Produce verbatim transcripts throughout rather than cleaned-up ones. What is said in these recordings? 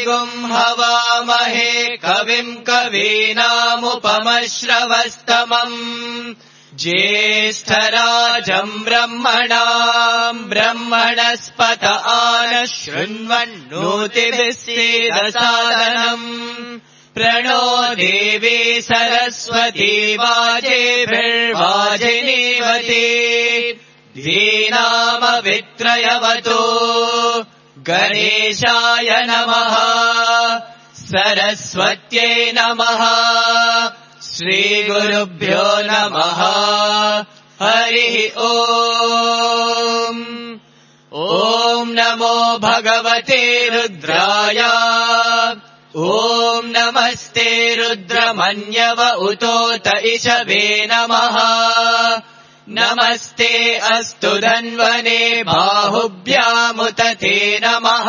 देवम् हवामहे कविम् कवीनामुपमश्रवस्तमम् ज्येष्ठराजम् ब्रह्मणाम् ब्रह्मणस्पत आनः शृण्वन्नोतिभिः सीदसादनम् प्रणो देवी सरस्वती वाजेभिर्वाजिनीवती धीनामवित्रयवतो गणेशाय नमः सरस्वत्यै नमः श्रीगुरुभ्यो नमः हरिः ओम् ॐ नमो भगवते रुद्राय ॐ नमस्ते रुद्रमन्यव उतोत इषवे नमः नमस्ते अस्तु धन्वने बाहुभ्यामुत ते नमः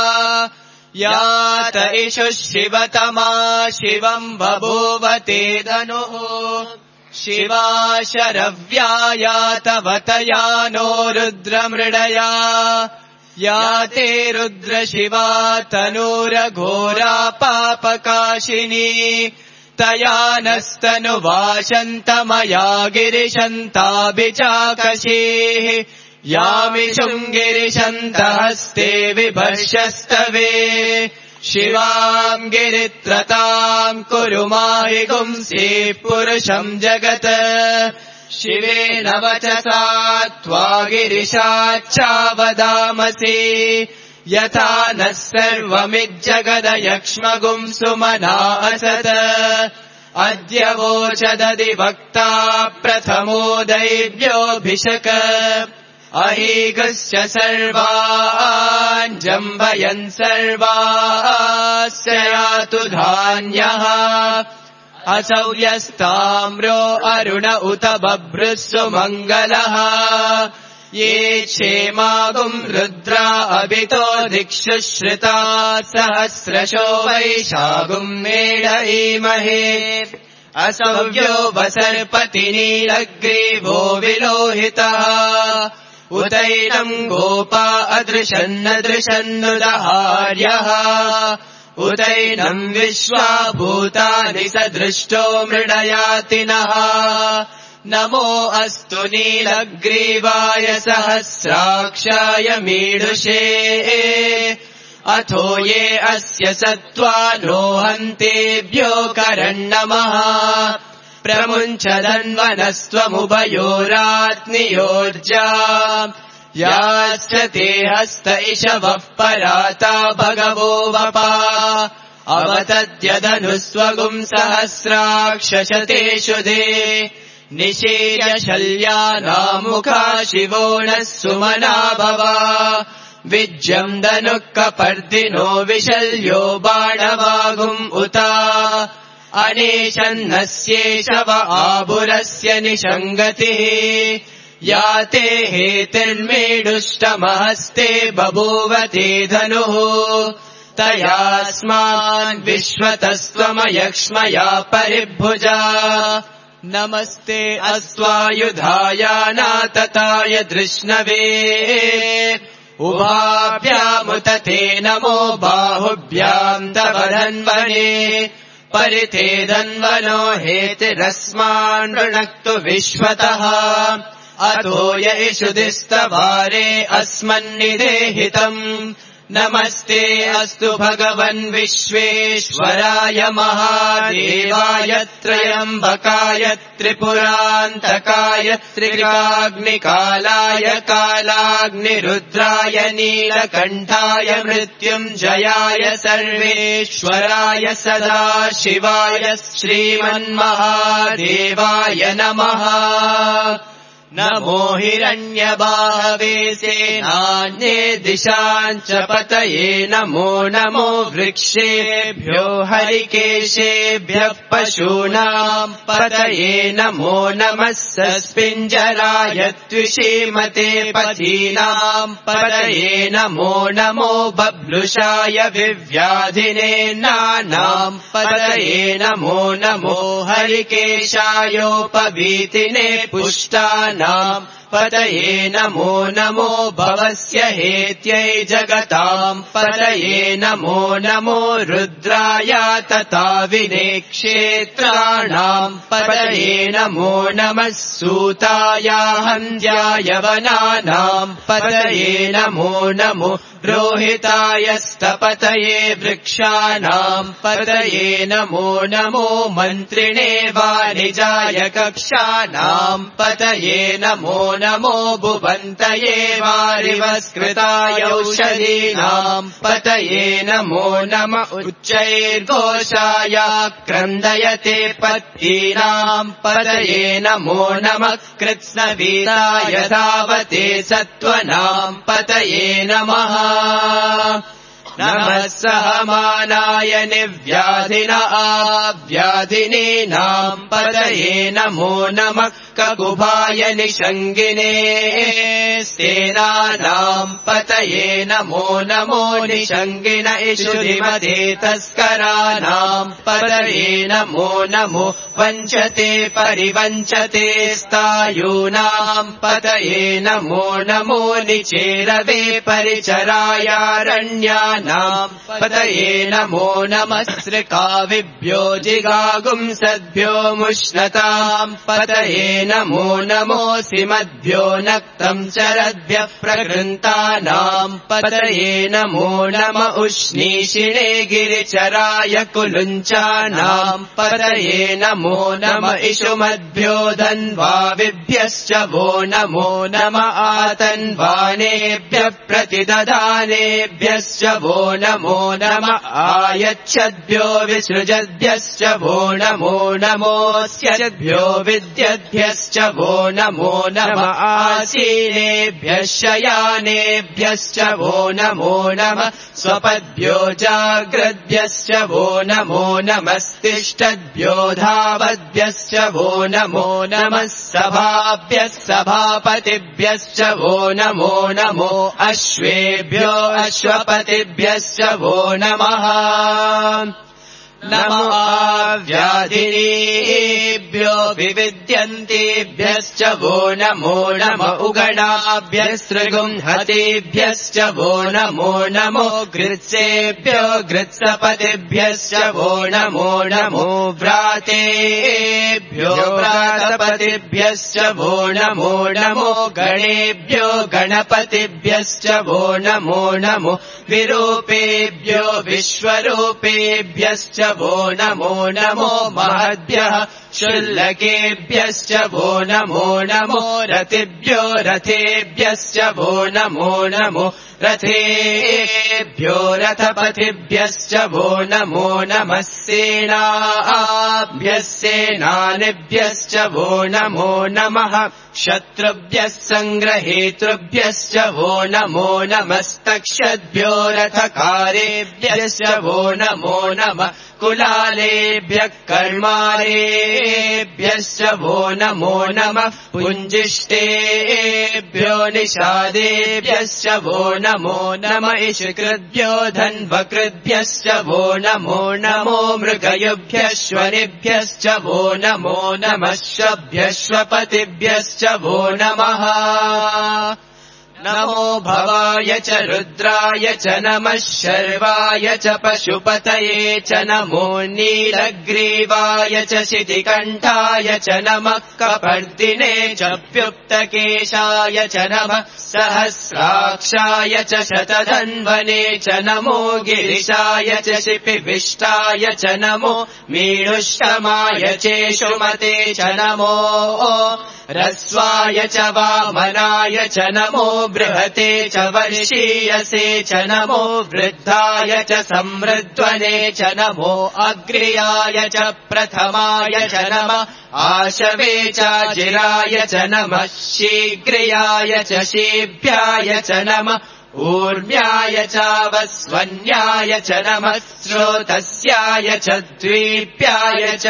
यात इषुः शिवतमा शिवम् बभूव ते धनुः शिवा शरव्या यातवतया नो रुद्रमृडया याते रुद्रशिवा तनूरघोरा पापकाशिनी तया नस्तनुवाशन्तमया गिरिशन्ताभिचाकशीः यामिषुम् गिरिशन्तहस्ते विभर्षस्तवे शिवाम् गिरित्रताम् कुरु माहि गुंसि पुरुषम् जगत् शिवेन वचसा त्वा गिरिशाच्चावदामसि यथा नः सर्वमिज्जगदयक्ष्मगुंसुमना असत् अद्य वोचदधिवक्ता प्रथमो दैव्योऽभिषक अहीगस्य सर्वान् जम्बयन् सर्वास्य यातु धान्यः असौ यस्ताम्रो अरुण उत बभ्रुस्सु मङ्गलः ये क्षेमागुम् रुद्रा अभितो दिक्षु श्रिता सहस्रशो वैशागुम् मेढयीमहे असव्यो वसर्पति नीलग्रीवो विलोहितः उतैनम् गोपा अदृशन्नदृशन्नुदहार्यः उतैनम् विश्वा भूतानि सदृष्टो मृडयातिनः नमो अस्तु नीलग्रीवाय सहस्राक्षाय मीडुषे अथो ये अस्य सत्त्वानो हन्तेभ्यो करन्नमः प्रमुञ्चदन्वनस्त्वमुभयोरात्नियोर्जा याश्च ते हस्त इषवः पराता भगवो वपा अवतद्यदनुस्वगुम् सहस्राक्षशतेषु दे निशीर्य शल्यानामुखा शिवो नः सुमना भवा विज्यम् दनुः कपर्दिनो विशल्यो बाणवागुम् उता अनेशन्नस्येषव आभुरस्य निषङ्गतिः याते हेतिर्मेडुष्टमहस्ते बभूव ते धनुः तयास्मान् विश्वतस्त्वमयक्ष्मया परिभुजा नमस्ते अस्त्वायुधायानातताय धृष्णवे उभाभ्यामुत ते नमो बाहुभ्याम् तव धन्वने परिते धन्वनो हेतिरस्मान् ऋणक्तु विश्वतः अतो य इषुदिस्तवारे अस्मन्निदेहितम् नमस्ते अस्तु भगवन् विश्वेश्वराय महादेवाय त्रयम्बकाय त्रिपुरान्तकाय त्रिकाग्निकालाय कालाग्निरुद्राय नीलकण्ठाय मृत्युञ्जयाय सर्वेश्वराय सदाशिवाय श्रीमन्महादेवाय नमः नमो हिरण्यबाहवे सेनान्ये दिशाञ्च पतये नमो नमो वृक्षेभ्यो हरिकेशेभ्यः पशूनाम् पतये नमो नमः सस्पिञ्जराय त्विषीमते पथीनाम् पतये नमो नमो बभ्रुषाय विव्याधिने नानाम् पतये नमो नमो हरिकेशायोपवीतिने पुष्टानाम् पतये नमो नमो भवस्य हेत्यै जगताम् पतये नमो नमो रुद्राय तथा विनेक्षेत्राणाम् पतये नमो नमः सूताय हन्त्याय वनानाम् पतये नमो नमो रोहिताय स्तपतये वृक्षाणाम् पतये नमो नमो मन्त्रिणे वाणिजाय कक्षाणाम् पतये नमो नमो भुवन्तये वारिवस्कृताय औषधीनाम् पतये नमो नम उच्चैर्घोषाय क्रन्दयते पत्तीनाम् पतये नमो नमः कृत्स्नवीराय धावते सत्त्वनाम् पतये नमः नमः सहमानाय निव्याधिना व्याधिनीनाम् पतये नमो नमः ककुभाय निषङ्गिने सेनानाम् पतये नमो नमो निषङ्गिन इषुधिमते तस्कराणाम् पतये नमो नमो वञ्चते परिवञ्चते स्तायूनाम् पतये नमो नमो निचेरवे परिचरायारण्यानाम् पतये नमो नमः सृकाविभ्यो जिगागुंसद्भ्यो मुष्णताम् पतये नमो नमोऽसि मद्भ्यो नक्तम् चरद्भ्यः प्रकृन्तानाम् पतये नमो नम उष्णीषिणे गिरिचराय कुलुञ्चानाम् पतये नमो नम इषुमद्भ्यो धन्वाविभ्यश्च वो नमो नम आतन्वानेभ्यः प्रतिदधानेभ्यश्च वो नमो नम आयच्छद्भ्यो विसृजद्भ्यश्च वो नमो नमोऽस्यद्भ्यो विद्यद्भ्यश्च वो नमो नम आसीनेभ्यः शयानेभ्यश्च वो नमो नम स्वपद्भ्यो जाग्रद्भ्यश्च वो नमो नमस्तिष्ठद्भ्यो धावद्भ्यश्च वो नमो नमः सभाभ्यः सभापतिभ्यश्च वो नमो नमो अश्वेभ्यो अश्वपतिभ्यश्च वो नमः नमो व्याधिनीभ्यो विविद्यन्तेभ्यश्च वो नमो नम उगणाभ्यस्त्रिगुंहतेभ्यश्च वो नमो नमो गृत्सेभ्यो गृत्सपतिभ्यश्च वो नमो नमो व्रातेभ्यो व्रातपतिभ्यश्च वो नमो नमो गणेभ्यो गणपतिभ्यश्च वो नमो नमो विरूपेभ्यो विश्वरूपेभ्यश्च वो नमो नमो महद्भ्यः शुल्लकेभ्यश्च वो नमो नमो रथिभ्यो रथेभ्यश्च वो नमो नमो रथेभ्यो रथपतिभ्यश्च वो नमो नमः सेनाभ्यः सेनानिभ्यश्च वो नमो नमः शत्रुभ्यः सङ्ग्रहेतृभ्यश्च वो नमो नमस्तक्षद्भ्यो रथकारेभ्यश्च वो नमो नमः कुलालेभ्यः कर्मारेभ्यश्च वो नमो नमः पुञ्जिष्टेभ्यो निषादेभ्यश्च वो नमो नम इषकृद्भ्यो धन्वकृद्भ्यश्च वो नमो नमो मृगयुभ्यश्वनिभ्यश्च वो नमो नमः शभ्यश्वपतिभ्यश्च वो नमः नमो भवाय च रुद्राय च नमः शर्वाय च पशुपतये च नमो नीलग्रीवाय च शितिकण्ठाय च नमः कपर्दिने च प्युक्तकेशाय च नमः सहस्राक्षाय च शतधन्वने च नमो गिरिशाय च शिपिविष्टाय च नमो मीळुष्टमाय चेषुमते च नमो रस्वाय च वामनाय च नमो बृहते च वर्षीयसे च नमो वृद्धाय च समृद्ध्वने च नमो अग्र्याय च प्रथमाय च नमः आशवे च जिराय च नमः शीघ्र्याय च शीभ्याय च नमः ऊर्म्याय च वस्वन्याय च नमः स्रोतस्याय च द्वीप्याय च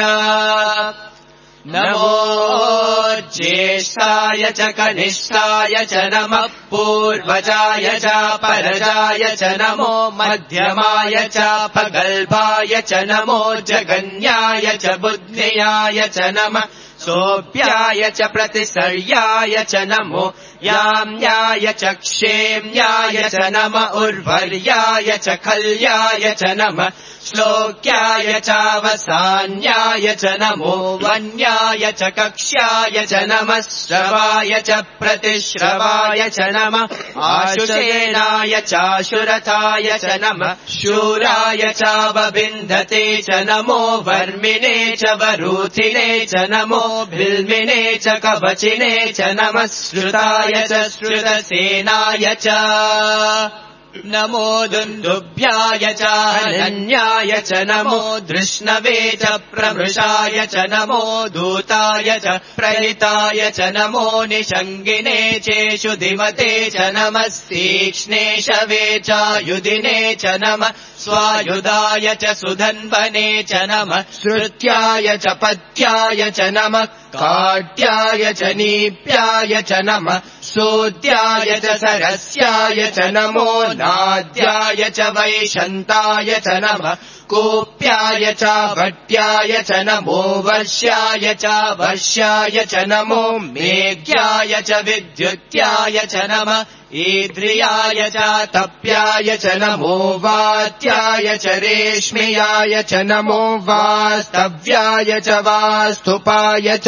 नमो ज्येष्ठाय च कनिष्ठाय च नमः पूर्वजाय च परजाय च नमो मध्यमाय च पगल्भाय च नमो जगन्याय च बुद्ध्याय च नमः सोऽप्याय च प्रतिसर्याय च नमो याम्याय च क्षेम्याय च नम उर्वर्याय च खल्याय च नमः श्लोक्याय चावसान्याय च नमो वन्याय च कक्ष्याय च नमः श्रवाय च प्रतिश्रवाय च नमः आशुषेणाय चाशुरथाय च नमः शूराय चावबिन्धते च नमो वर्मिणे च वरूथिने च नमो भिल्मिने च कवचिने च नमः श्रुताय च श्रुतसेनाय च नमो दुन्दुभ्याय च अनन्याय च नमो धृष्णवे च प्रमृषाय च नमो दूताय च प्रहिताय च नमो निषङ्गिने चेषु दिमते च नमः तीक्ष्णेशवे चायुधिने च नमः स्वायुधाय च सुधन्वने च नमः श्रुत्याय च पथ्याय च नमः काट्याय च नीप्याय च नमः सोद्याय च सरस्याय च नमो नाद्याय च वैशन्ताय च नमः कोप्याय च भट्याय च नमो वर्ष्याय च वर्ष्याय च नमो मेघ्याय च विद्युत्याय च नमः ईद्रियाय च तप्याय च नमो वात्याय च रेश्म्याय च नमो वास्तव्याय च वास्तुपाय च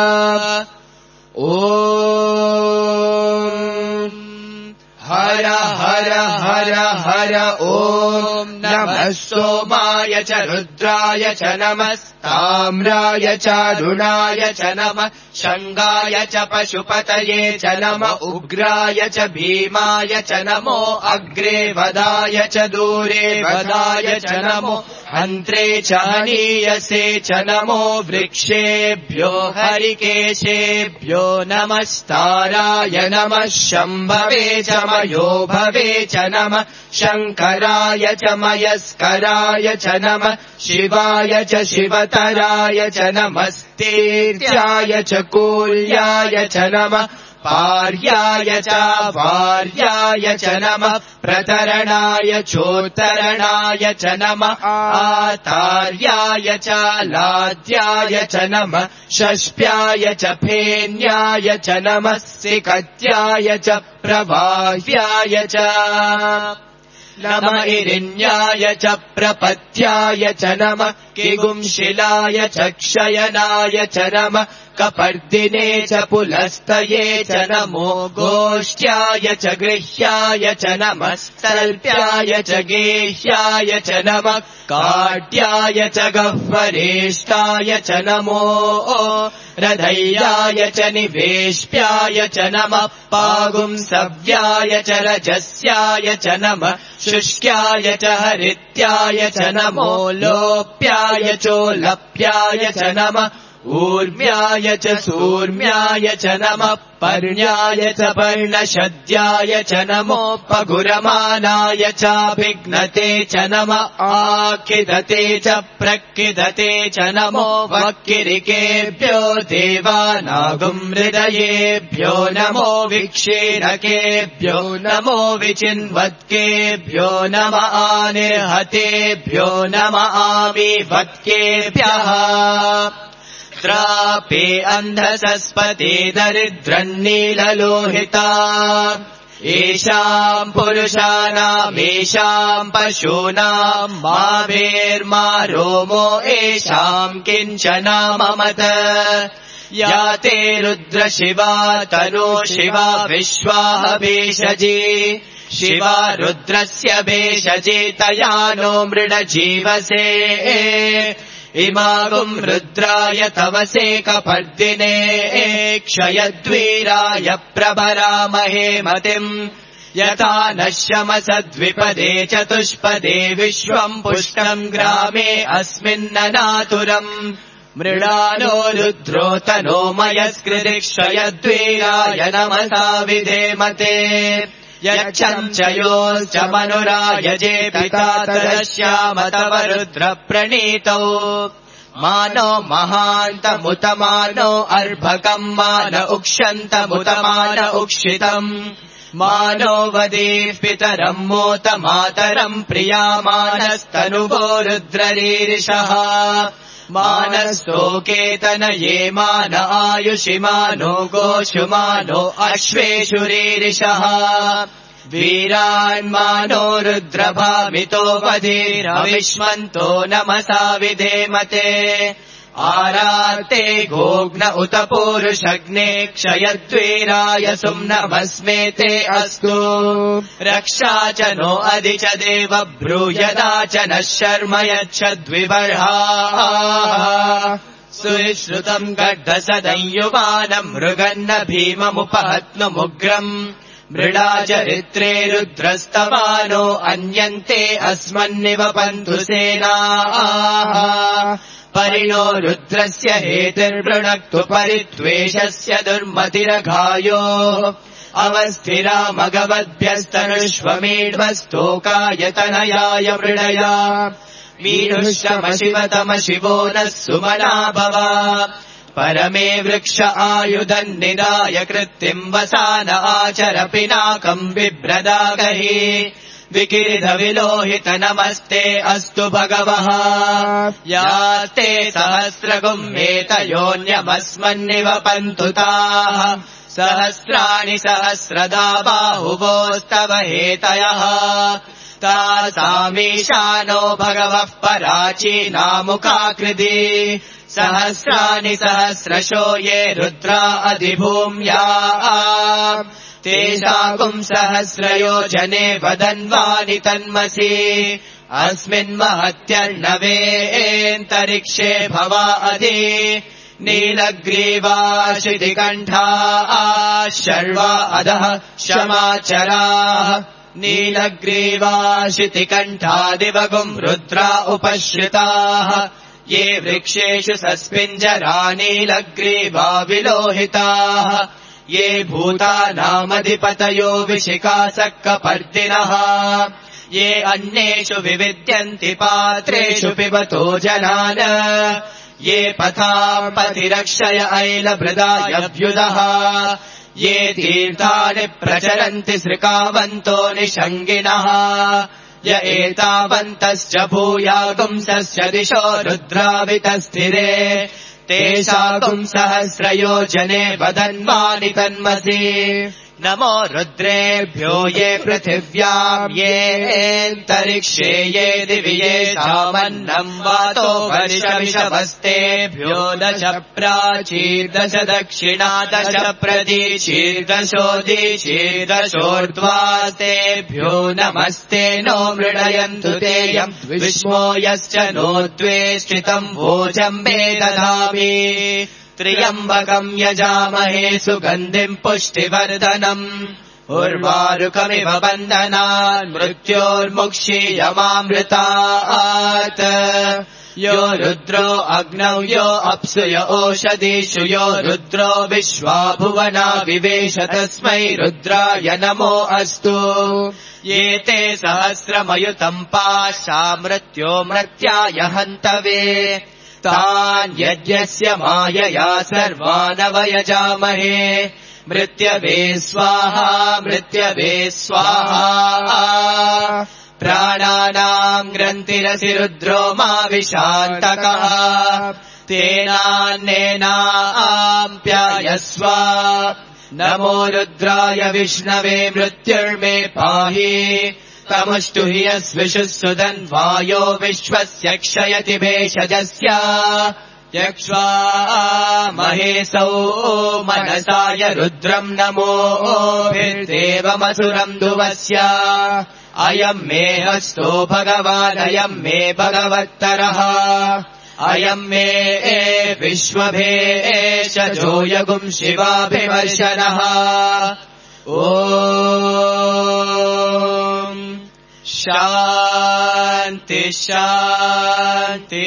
ॐ हर हर हर हर ॐ नमः सोमाय च रुद्राय च नमः ताम्राय च रुणाय च नमः शङ्गाय च पशुपतये च नमः उग्राय च भीमाय च नमो अग्रे वदाय च दूरे वदाय च नमो हन्त्रे च हनीयसे च नमो वृक्षेभ्यो हरिकेशेभ्यो नमस्ताराय नमः शम्भवे च मयो भवे च नमः शङ्कराय च मयस्कराय च नमः शिवाय च शिवतराय च नमस्तेर्याय च कूल्याय च नमः पार्याय च वार्याय च नमः प्रतरणाय चोत्तरणाय च नमः आतार्याय च लाद्याय च नमः षष्प्याय च फेन्याय च नमः सिकत्याय च प्रवाह्याय च नमः इरिण्याय च प्रपत्याय च नमः किगुंशिलाय च क्षयनाय च नमः कपर्दिने च पुलस्तये च नमो गोष्ठ्याय च गृह्याय च नमः सल्प्याय च गेह्याय च नमः काट्याय च गह्वरेष्ठाय च नमो रधय्याय च निवेश्प्याय च नमः पागुंसव्याय च रजस्याय च नमः शुष्क्याय च हरित्याय च नमो लोप्याय चोलप्याय च नमः ऊर्म्याय च सूर्म्याय च नमः पर्ण्याय च पर्णशद्याय च नमो पगुरमानाय चाभिघ्नते च नमः आखिदते च प्रखिदते च नमो वक्किरिकेभ्यो देवानागुमृदयेभ्यो नमो विक्षीरकेभ्यो नमो विचिन्वत्केभ्यो नमः आनिर्हतेभ्यो नमः आमिवत्केभ्यः त्रापे अन्धसस्पते दरिद्रन्नीललोहिता येषाम् पुरुषाणामेषाम् पशूनाम् माभेर्मा रोमो येषाम् किञ्चन ममत या ते रुद्र शिवा तनो शिवा विश्वाः भेषजे शिवा रुद्रस्य भेषजे तया नो मृड जीवसे इमागुम् रुद्राय तवसे कपर्दिने क्षयद्वीराय प्रभरामहे मतिम् यथा नश्यमसद्विपदे चतुष्पदे विश्वम् पुष्टम् ग्रामे अस्मिन्ननातुरम् मृडानो रुद्रोतनो मयस्कृतिक्षयद्वीराय नमसा विधेमते यच्छञ्चयोश्च मनुरायजे पिता तदश्याम तव रुद्रप्रणीतौ मानो महान्तमुतमानो अर्भकम् मान उक्षन्तमुतमान उक्षितम् मानो वदेः पितरम् मोत मातरम् प्रियामानस्तनुवो रुद्ररीरिषः मानस्तोकेतनये मान आयुषिमानो गोषुमानो अश्वेषु रीरिषः वीरान्मानो रुद्रभामितो वधीरविष्मन्तो नमसा विधेमते आराते गोग्न उत पूरुषग्ने क्षयद्वीराय सुम्नमस्मेते अस्तु रक्षा च नो अधि च देव ब्रूयदा च नः शर्म यच्छद्विबर्हाः सुश्रुतम् गड्ढसदंयुवानम् मृगन्न भीममुपहत्नुमुग्रम् मृडा चरित्रे रुद्रस्तवानो अन्यन्ते अस्मन्निवपन्तु सेनाः परिणो रुद्रस्य हेतिर्वृणक्तु परित्वेषस्य दुर्मतिरघायो अवस्थिरा मगवद्भ्यस्तनुष्वमीढ्वस्तोकायतनयाय मृडया मीनुष्यमशिवतमशिवो नः सुमना भव परमे वृक्ष आयुधन्निदाय कृत्तिम् वसान आचर पिनाकम् बिभ्रदागहि विकिरिध विलोहित नमस्ते अस्तु भगवः यास्ते सहस्रगुम्मेतयोऽन्यमस्मन्निवपन्तु ताः सहस्राणि सहस्रदा बाहुवोस्तव हेतयः तासामीशानो भगवः पराचीनामुखाकृति सहस्राणि सहस्रशो ये रुद्रा अधिभूम्या तेषाकुम् सहस्रयोजने वदन्वानि तन्मसि अस्मिन्महत्यर्णवेऽन्तरिक्षे भवा अधि नीलग्रीवाशितिकण्ठा शर्वा अधः क्षमाचराः नीलग्रीवाशितिकण्ठादिवगुम् रुद्रा उपश्रिताः ये वृक्षेषु सस्मिञ्जरा नीलग्रीवा विलोहिताः ये भूतानामधिपतयो विशिखासक्कपर्दिनः ये अन्येषु विविद्यन्ति पात्रेषु पिबतो जनान् ये पथाम् पतिरक्षय ऐलभृदायभ्युदः ये तीर्थानि प्रचरन्ति सृकावन्तो निषङ्गिणः य एतावन्तश्च भूयागुंसस्य दिशो रुद्रावितस्थिरे तेषाकुम् सहस्रयोजने वदन्वानि तन्मसि नमो रुद्रेभ्यो ये पृथिव्याम् येऽन्तरिक्षे ये दिवि येषामन्नम् वातो वर्षविषवस्तेभ्यो दश प्राचीर्दश दक्षिणा दश प्रदीचीर्दशोदीचीर्दशोर्ध्वास्तेभ्यो नमस्ते नो मृडयन्तु तेयम् विष्मो यश्च नो द्वेष्टितम् भोजम्बे दधामि त्र्यम्बकम् यजामहे सुगन्धिम् पुष्टिवर्धनम् उर्वारुकमिव बन्धनान् मृत्योर्मुक्षीयमामृतात् यो रुद्रो अग्नौ यो अप्सु य ओषधीषु यो रुद्रो विश्वा भुवना विवेश तस्मै रुद्राय नमो अस्तु ये ते सहस्रमयुतम् पाशा मृत्यो मृत्याय हन्तवे तान् यज्ञस्य मायया सर्वानवयजामहे मृत्यवे स्वाहा मृत्यवे स्वाहा प्राणानाम् ग्रन्थिरसि रुद्रो मा विशान्तकः तेनान्नेनाप्यायस्व नमो रुद्राय विष्णवे मृत्युर्मे पाहि तमुष्टु हि यस्विषुः सुदन्वायो विश्वस्य क्षयति भेषजस्य यक्ष्वा महेशौ मनसाय रुद्रम् नमोभिर्देवमसुरम् दुवस्य अयम् मे हस्तो भगवान् अयम् मे भगवत्तरः अयम् मे विश्वभेषजो यगुम् शिवाभिवर्षणः ओ शान्ति शान्ति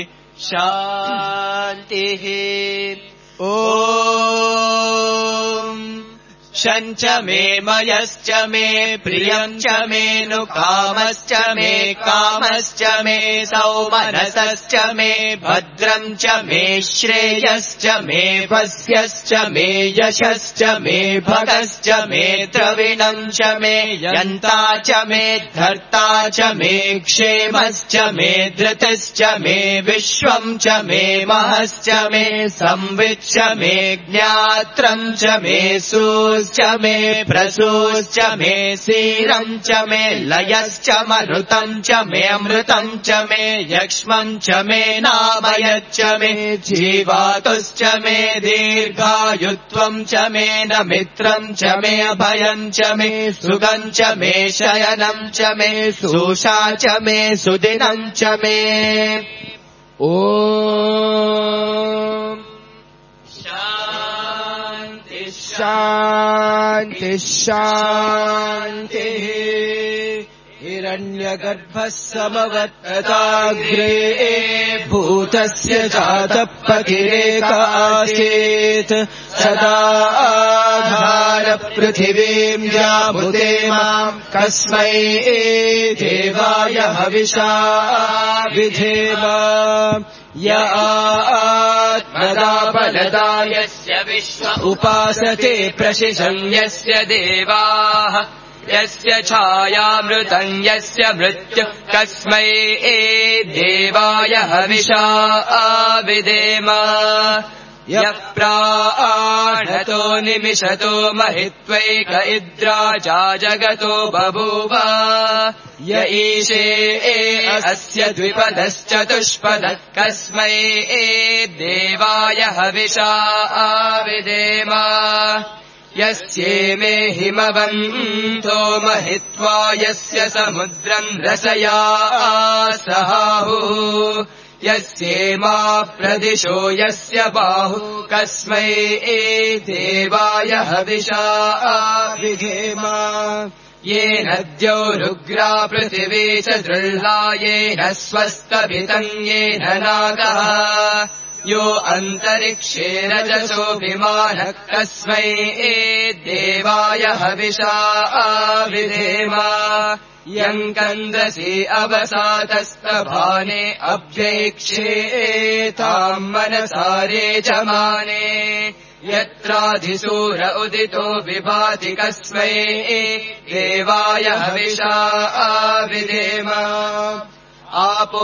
शान्तिः ॐ यक्षम् च मे मयश्च मे प्रियम् च मे नु कामश्च मे कामश्च मे सौमनसश्च मे भद्रम् च मे श्रेयश्च मे वस्यश्च मे यशश्च मे भगश्च मे द्रविणम् च मे यन्ता च मे धर्ता च मे क्षेमश्च मे धृतिश्च मे विश्वम् च मे महश्च मे संविच्च मे ज्ञात्रम् च मे सूश्च मे प्रसूश्च मे सीरम् च मे लयश्च मरुतम् च मे अमृतम् च मे यक्ष्मम् च मे नामयच्च मे जीवातुश्च मे दीर्घायुत्वम् च मे न मित्रम् च मे अभयम् च मे सुगम् च मे शयनम् च मे सुषा च मे सुदिनम् च मे ॐ शान्ति शान्ति शान्तिः हिरण्यगर्भः समवत्तताग्रे भूतस्य जातः पतिरेकासीत् सदा आधारपृथिवीम् व्याभुते माम् कस्मै देवाय हविषा विधेम य आत्मदा बलदा यस्य विश्व उपासते प्रशिशम् यस्य देवाः यस्य छायामृतम् यस्य मृत्यु कस्मै देवाय हविषा विधेम यः प्राणतो निमिषतो महित्वैक इद्राजा जगतो बभूव य ईशे अस्य द्विपदश्चतुष्पदः कस्मै देवाय हविषा विधेम यस्येमे हिमवन्तो महित्वा यस्य समुद्रम् रसया सहाहुः यस्येमा प्रदिशो यस्य बाहु कस्मै देवाय हविषा विधेम येन द्यौरुग्रा पृथिवी च दृह्ला येन स्वस्तभितम् येन नागः यो अन्तरिक्षे रजसो विमानः कस्मै देवाय हविषा विधेम यम् कन्दसि अवसातस्तभाने अभ्यैक्षेताम् मनसारे जमाने यत्राधिसूर उदितो विभाति कस्मै देवाय हविषा विधेम आपो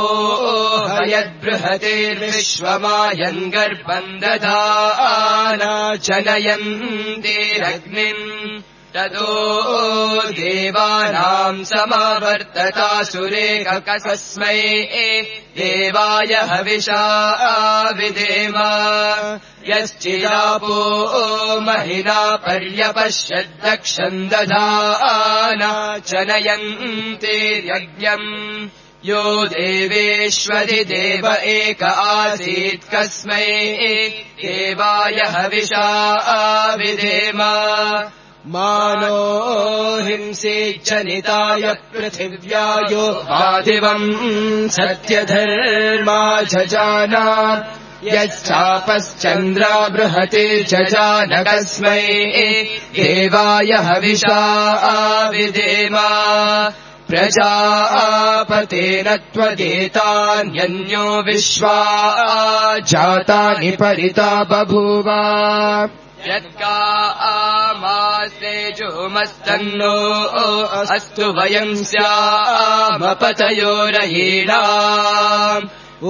हयद्बृहतेर्विश्वमायन् गर्भम् दधाना जनयन्तीरग्निम् ततो देवानाम् समावर्ततासुरे कस्मै देवाय हविषा विधेम यश्चिदापो महिना पर्यपश्यद्दक्षम् दधाना जनयन्तीर्यज्ञम् यो देवेश्वरि देव एक आसीत् कस्मै देवाय हविषा विधेम मानो हिंसेज्जनिताय पृथिव्यायो आदिवम् सत्यधर्मा जजाना यश्चापश्चन्द्रा बृहते जजान कस्मै देवाय हविषा विधेम प्रजापतेन त्वदेतान्यन्यो विश्वा जातानि परिता बभूव यद्गा आमास्ते जुमस्तन्नो अस्तु वयम् स्यामपतयो रयीणाम् ॐ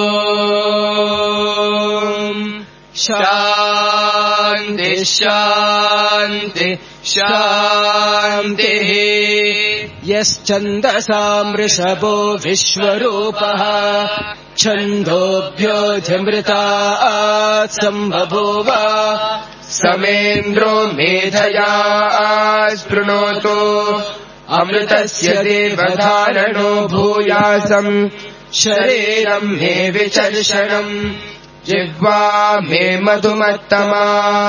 शान्ति शान्ति शान्तिः यश्चन्दसाम् वृषभो विश्वरूपः छन्दोभ्योऽधिमृतात् सम्बभूव समेन्द्रो मेधया स्पृणोतु अमृतस्य देवधारणो भूयासम् शरीरम् मे विचर्षणम् जिह्वा मे मधुमत्तमा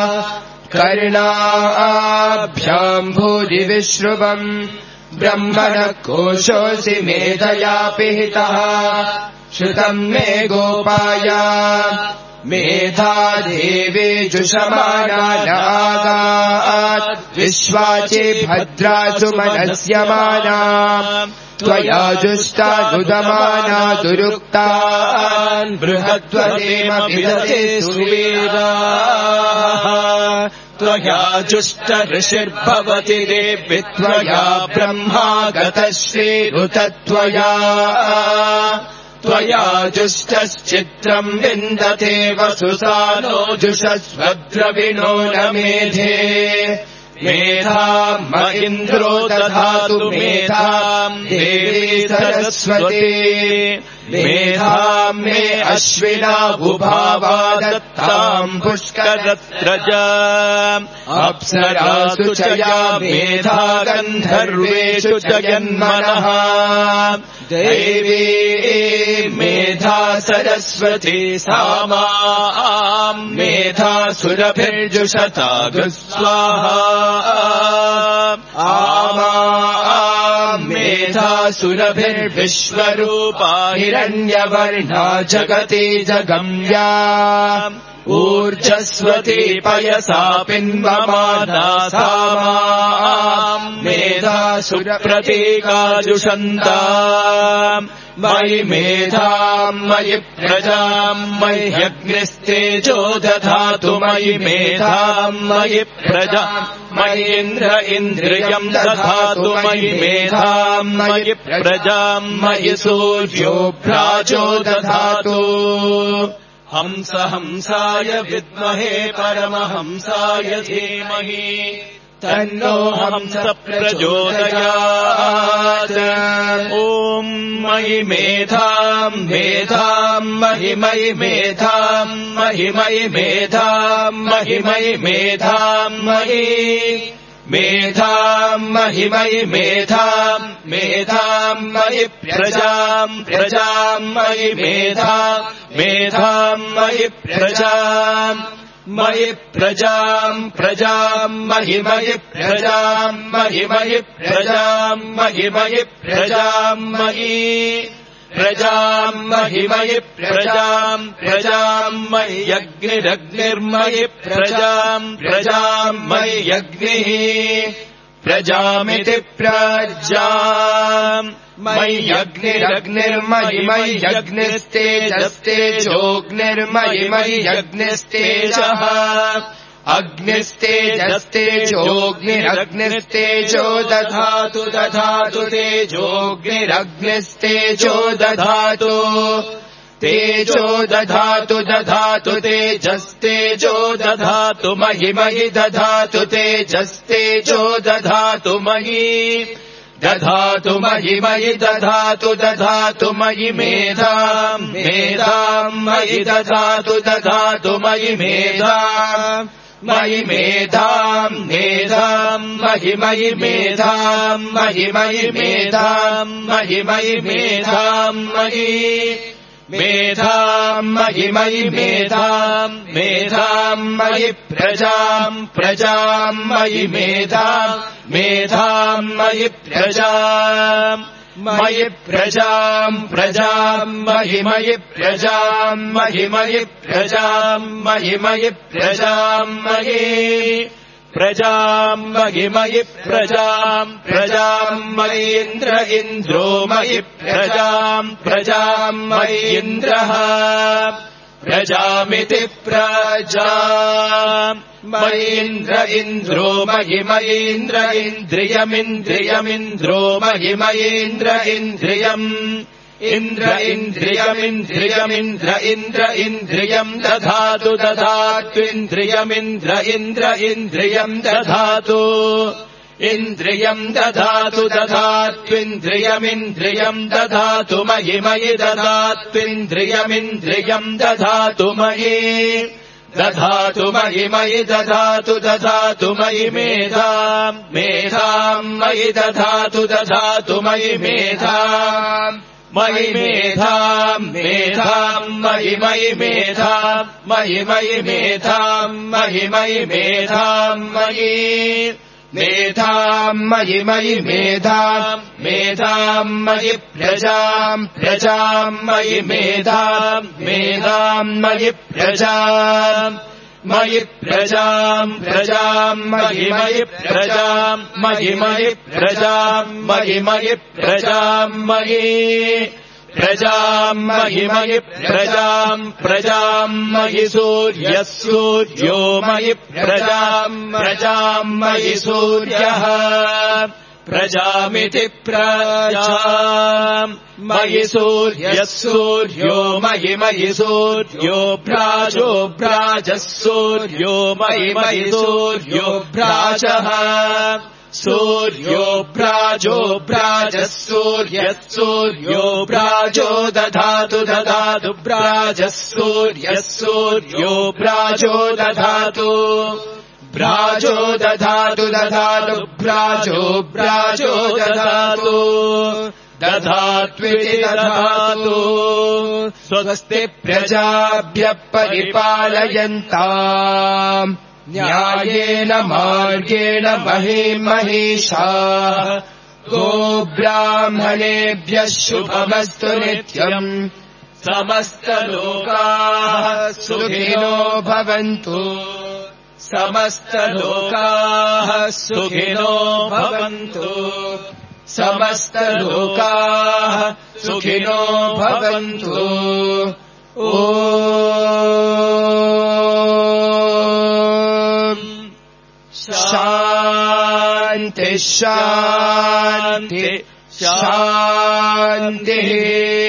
कर्णाभ्याम् भूरि विश्रुवम् ब्रह्मणः कोशोऽसि मेधया पिहितः श्रुतम् मे गोपाय मेधा देवे जुषमाना नागात् विश्वाचे भद्रासु मनस्यमाना त्वया जुष्टानुदमाना दुरुक्तान् बृहद्वदेम विदते सुवीराः त्वया जुष्ट ऋषिर्भवति देवि त्वया ब्रह्मागतः श्रीरुतत्वया त्वया जुष्टश्चित्रम् विन्दते वसुसानो जुषस्वद्रविणो न मेधे मेधाम् म इन्द्रो दधातु मेधाम् देवी सरस्वती मेधाम् मे अश्विना उभावा दत्ताम् पुष्करत्रजा अप्सरासु च या मेधा गन्धर्वेषु च यन्मनः देवी मेधा सरस्वती सा माम् मेधा सुरभिर्जुषता स्वाहा आमा मेधा सुरभिर्विश्वरूपा हिरण्यवर्णा जगति जगम्या ऊर्जस्वती पयसा पिन्वमाना सा माम् मेधा सुरप्रतीकाजुषन्ता मयि मेधाम् मयि प्रजाम् मह्यग्निस्तेजो दधातु मयि मेधाम् मयि प्रजाम् मयीन्द्र इन्द्रियम् दधातु मयि मेधाम् मयि प्रजाम् मयि सूर्यो भ्राजो दधातु हंस हंसाय विद्महे परमहंसाय धीमहि तन्नो हंस प्रचोदयात् ॐ मयि मेधाम् मेधाम् महि मयि मेधाम् महि मयि मेधाम् महि मयि मेधाम् मयि मेधाम् महि मयि मेधाम् मेधाम् मयि प्रजाम् प्रजाम् मयि मेधाम् मेधाम् मयि प्रजाम् मयि प्रजाम् प्रजाम् महि मयि प्रजाम् महि मयि प्रजाम् महि मयि प्रजाम् मयि प्रजाम् महि मयि प्रजाम् प्रजाम् मयि अग्निरग्निर्मयि प्रजाम् प्रजाम् मयि अग्निः प्रजामिति प्रजाम् मयि अग्निरग्निर्मयि मयि अग्निस्तेजस्तेजोऽग्निर्मयि मयि अग्निस्तेजः अग्निस्तेजस्तेजोऽग्निरग्निस्तेजो दधातु दधातु तेजोऽग्निरग्निस्तेजो दधातु तेजो दधातु दधातु तेजस्तेजो दधातु मयि मयि दधातु तेजस्तेजो दधातु मयि दधातु मयि मयि दधातु दधातु मयि मेधाम् मेधाम् मयि दधातु दधातु मयि मेधाम् मयि मेधाम् मेधाम् मयि मयि मेधाम् मयि मयि मेधाम् मयि मयि मेधाम् मयि मेधाम् मयि मयि मेधाम् मेधाम् मयि प्रजाम् प्रजाम् मयि मेधाम् मेधाम् मयि प्रजाम् मयि प्रजाम् प्रजाम् मयि मयि प्रजाम् मयि मयि प्रजाम् मयि मयि प्रजाम् मयि प्रजाम् मयि मयि प्रजाम् प्रजाम् मयि इन्द्र इन्द्रो मयि प्रजाम् प्रजाम् मयि इन्द्रः प्रजामिति प्रजाम् मयि इन्द्र इन्द्रो मयि मयि इन्द्र इन्द्रियमिन्द्रियमिन्द्रो मयि मयि इन्द्र इन्द्रियम् इन्द्र इन्द्रियमिन्द्रियमिन्द्र इन्द्र इन्द्रियम् दधातु दधात्विन्द्रियमिन्द्र इन्द्र इन्द्रियम् दधातु इन्द्रियम् दधातु दधात्विन्द्रियमिन्द्रियम् दधातु मयि मयि दधात्विन्द्रियमिन्द्रियम् दधातु मयि दधातु मयि मयि दधातु दधातु मयि मेधाम् मेधाम् मयि दधातु दधातु मयि मेधाम् मयि मेधाम् मेधाम् मयि मयि मेधाम् मयि मयि मेधाम् मयि मयि मेधाम् मयि मेधाम् मयि मयि मेधाम् मेधाम् मयि प्रजाम् प्रजाम् मयि मेधाम् मेधाम् प्रजाम् मयि प्रजाम् मयि प्रजाम् प्रजाम् मयि मयि प्रजाम् मयि मयि प्रजाम् मयि मयि प्रजाम् मयि प्रजाम् मयि मयि प्रजाम् प्रजाम् मयि सूर्यः सूर्यो मयि प्रजाम् प्रजाम् मयि सूर्यः प्रजामिति प्रजाम् मयि सूर्यः सूर्यो मयि मयि सूर्यो भ्राजो भ्राजः सूर्यो मयि मयि सूर्यो भ्राजः सूर्यो भ्राजो भ्राजः सूर्यः सूर्यो भ्राजो दधातु दधातु भ्राजः सूर्यः सूर्यो भ्राजो दधातु भ्राजो दधातु दधातु भ्राजो भ्राजो दधातु दधात्विति दधातु स्वस्ति प्रजाभ्यः परिपालयन्ताम् न्यायेन मार्गेण महीमहीषाः गोब्राह्मणेभ्यः शुभमस्तु नित्यम् समस्तलोकाः सुखिनो भवन्तु समस्तलोकाः सुखिनो भवन्तु समस्तलोकाः सुखिनो भवन्तु ॐ शान्ति शान्ति शान्तिः